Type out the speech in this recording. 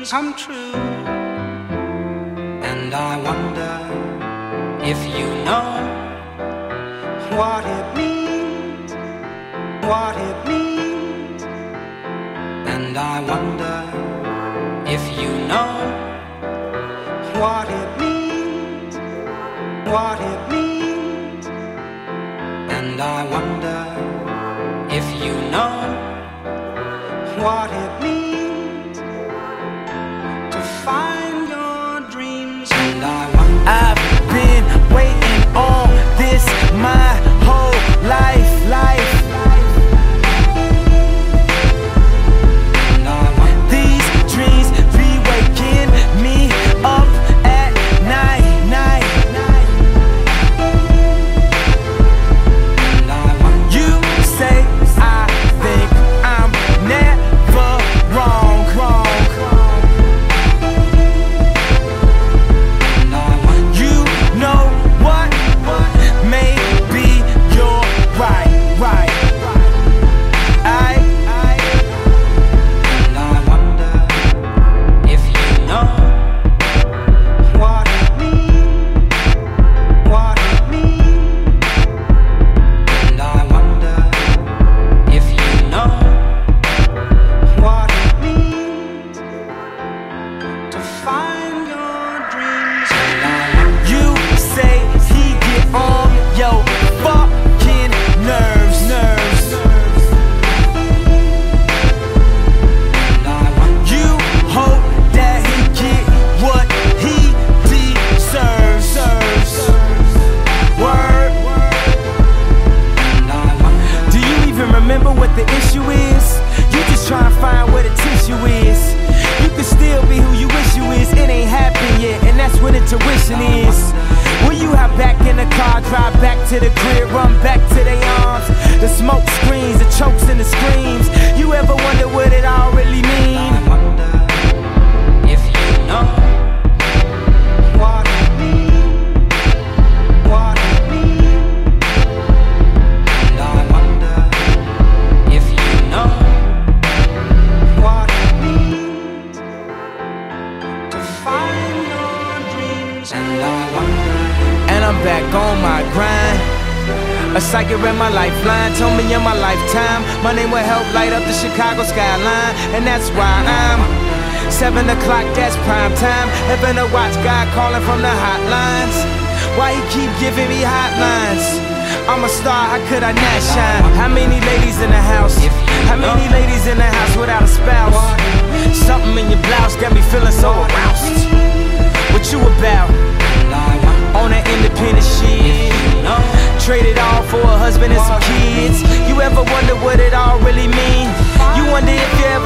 dreams come true. And I wonder if you know what it means, what it means. And I wonder if you know what it means, what it means. And I wonder if you know what it means to find your dreams. And I wonder, I've been waiting on this my whole life. and I wonder, These dreams be waking me up at night. and I wonder, You say I think I'm never wrong. and I wonder, You know what? Maybe you're right. and I wonder if you know what it means, what it means. And I wonder if you know what it means to find your dreams. And I wonder, You say he get on your fucking nerves. and I wonder, You hope that he get what he deserves. Word. and I wonder, Do you even remember what the issue is? You just trying to find where the tissue is. You can still be who you wish you is. It ain't happened yet, and that's when intuition is. Will you hop back in the car, drive back to the crib, run back to their arms? The smoke screens, the chokes and the screams. You ever wonder what it all really mean? I wonder if you know what it means, what it means. And I wonder if you know what it means to find your dreams. And I wonder, And I'm back on my grind. A psychic read my lifeline, told me in my lifetime my name will help light up the Chicago skyline. And that's why I'm 7 o'clock, that's prime time. Heaven to watch God calling from the hotlines. Why he keep giving me hotlines? I'm a star, how could I not shine? How many ladies in the house? How many ladies in the house without a spouse? Something in your blouse got me feeling so aroused. What you about? and I wonder, On that independent shit, know traded all for a husband and some kids. You ever wonder what it all really mean? You wonder if you ever